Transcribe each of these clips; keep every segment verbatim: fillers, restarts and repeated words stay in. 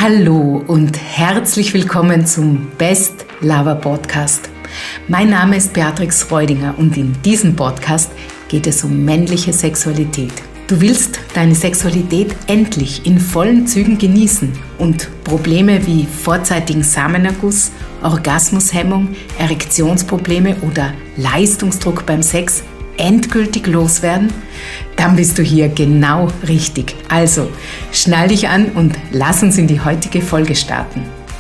Hallo und herzlich willkommen zum Best Lover Podcast. Mein Name ist Beatrix Reudinger und in diesem Podcast geht es um männliche Sexualität. Du willst deine Sexualität endlich in vollen Zügen genießen und Probleme wie vorzeitigen Samenerguss, Orgasmushemmung, Erektionsprobleme oder Leistungsdruck beim Sex endgültig loswerden? Dann bist du hier genau richtig. Also, schnall dich an und lass uns in die heutige Folge starten.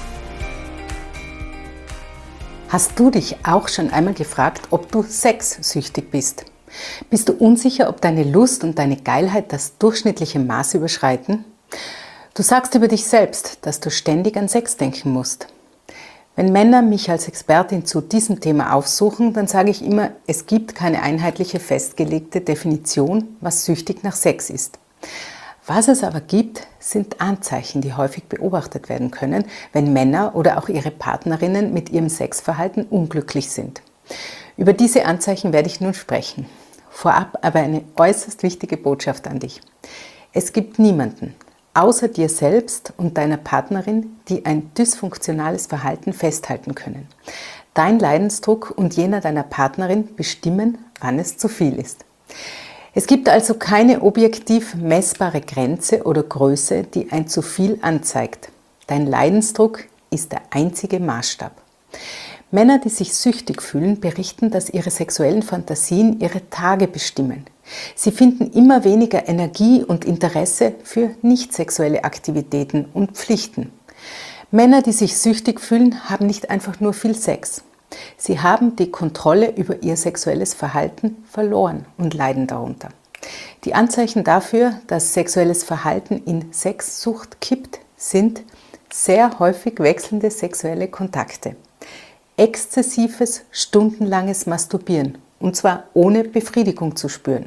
Hast du dich auch schon einmal gefragt, ob du sexsüchtig bist? Bist du unsicher, ob deine Lust und deine Geilheit das durchschnittliche Maß überschreiten? Du sagst über dich selbst, dass du ständig an Sex denken musst. Wenn Männer mich als Expertin zu diesem Thema aufsuchen, dann sage ich immer, es gibt keine einheitliche festgelegte Definition, was süchtig nach Sex ist. Was es aber gibt, sind Anzeichen, die häufig beobachtet werden können, wenn Männer oder auch ihre Partnerinnen mit ihrem Sexverhalten unglücklich sind. Über diese Anzeichen werde ich nun sprechen. Vorab aber eine äußerst wichtige Botschaft an dich. Es gibt niemanden, außer dir selbst und deiner Partnerin, die ein dysfunktionales Verhalten festhalten können. Dein Leidensdruck und jener deiner Partnerin bestimmen, wann es zu viel ist. Es gibt also keine objektiv messbare Grenze oder Größe, die ein zu viel anzeigt. Dein Leidensdruck ist der einzige Maßstab. Männer, die sich süchtig fühlen, berichten, dass ihre sexuellen Fantasien ihre Tage bestimmen. Sie finden immer weniger Energie und Interesse für nicht sexuelle Aktivitäten und Pflichten. Männer, die sich süchtig fühlen, haben nicht einfach nur viel Sex. Sie haben die Kontrolle über ihr sexuelles Verhalten verloren und leiden darunter. Die Anzeichen dafür, dass sexuelles Verhalten in Sexsucht kippt, sind sehr häufig wechselnde sexuelle Kontakte. Exzessives, stundenlanges Masturbieren, und zwar ohne Befriedigung zu spüren.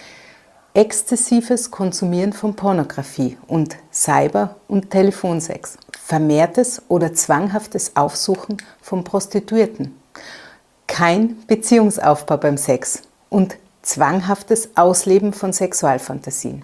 Exzessives Konsumieren von Pornografie und Cyber- und Telefonsex. Vermehrtes oder zwanghaftes Aufsuchen von Prostituierten. Kein Beziehungsaufbau beim Sex und zwanghaftes Ausleben von Sexualfantasien.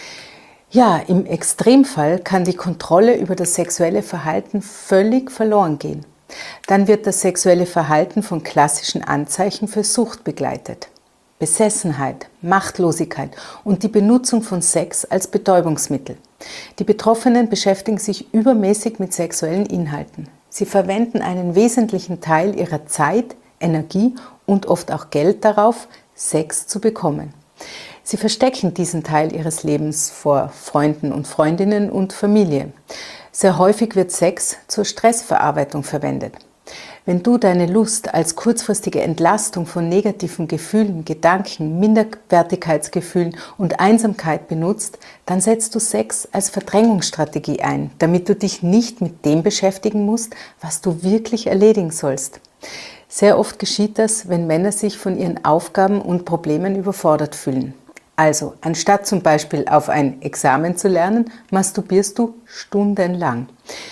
Ja, im Extremfall kann die Kontrolle über das sexuelle Verhalten völlig verloren gehen. Dann wird das sexuelle Verhalten von klassischen Anzeichen für Sucht begleitet. Besessenheit, Machtlosigkeit und die Benutzung von Sex als Betäubungsmittel. Die Betroffenen beschäftigen sich übermäßig mit sexuellen Inhalten. Sie verwenden einen wesentlichen Teil ihrer Zeit, Energie und oft auch Geld darauf, Sex zu bekommen. Sie verstecken diesen Teil ihres Lebens vor Freunden und Freundinnen und Familie. Sehr häufig wird Sex zur Stressverarbeitung verwendet. Wenn du deine Lust als kurzfristige Entlastung von negativen Gefühlen, Gedanken, Minderwertigkeitsgefühlen und Einsamkeit benutzt, dann setzt du Sex als Verdrängungsstrategie ein, damit du dich nicht mit dem beschäftigen musst, was du wirklich erledigen sollst. Sehr oft geschieht das, wenn Männer sich von ihren Aufgaben und Problemen überfordert fühlen. Also, anstatt zum Beispiel auf ein Examen zu lernen, masturbierst du stundenlang.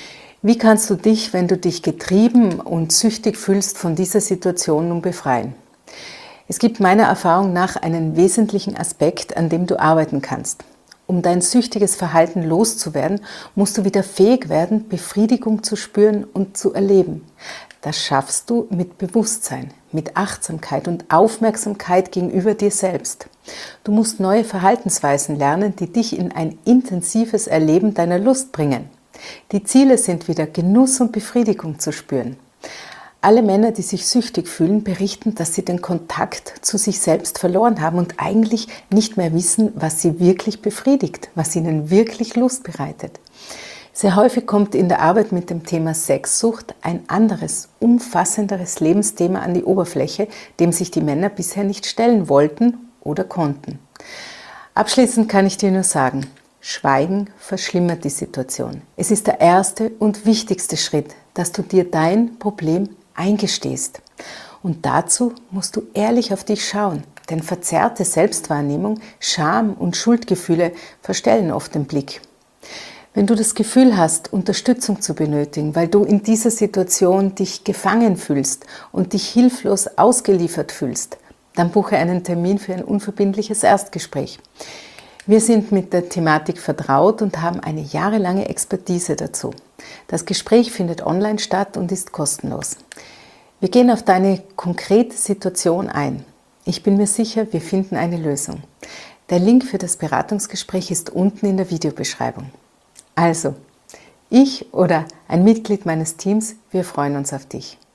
Wie kannst du dich, wenn du dich getrieben und süchtig fühlst, von dieser Situation nun befreien? Es gibt meiner Erfahrung nach einen wesentlichen Aspekt, an dem du arbeiten kannst. Um dein süchtiges Verhalten loszuwerden, musst du wieder fähig werden, Befriedigung zu spüren und zu erleben. Das schaffst du mit Bewusstsein, mit Achtsamkeit und Aufmerksamkeit gegenüber dir selbst. Du musst neue Verhaltensweisen lernen, die dich in ein intensives Erleben deiner Lust bringen. Die Ziele sind wieder Genuss und Befriedigung zu spüren. Alle Männer, die sich süchtig fühlen, berichten, dass sie den Kontakt zu sich selbst verloren haben und eigentlich nicht mehr wissen, was sie wirklich befriedigt, was ihnen wirklich Lust bereitet. Sehr häufig kommt in der Arbeit mit dem Thema Sexsucht ein anderes, umfassenderes Lebensthema an die Oberfläche, dem sich die Männer bisher nicht stellen wollten oder konnten. Abschließend kann ich dir nur sagen, Schweigen verschlimmert die Situation. Es ist der erste und wichtigste Schritt, dass du dir dein Problem eingestehst. Und dazu musst du ehrlich auf dich schauen, denn verzerrte Selbstwahrnehmung, Scham und Schuldgefühle verstellen oft den Blick. Wenn du das Gefühl hast, Unterstützung zu benötigen, weil du in dieser Situation dich gefangen fühlst und dich hilflos ausgeliefert fühlst, dann buche einen Termin für ein unverbindliches Erstgespräch. Wir sind mit der Thematik vertraut und haben eine jahrelange Expertise dazu. Das Gespräch findet online statt und ist kostenlos. Wir gehen auf deine konkrete Situation ein. Ich bin mir sicher, wir finden eine Lösung. Der Link für das Beratungsgespräch ist unten in der Videobeschreibung. Also, ich oder ein Mitglied meines Teams, wir freuen uns auf dich.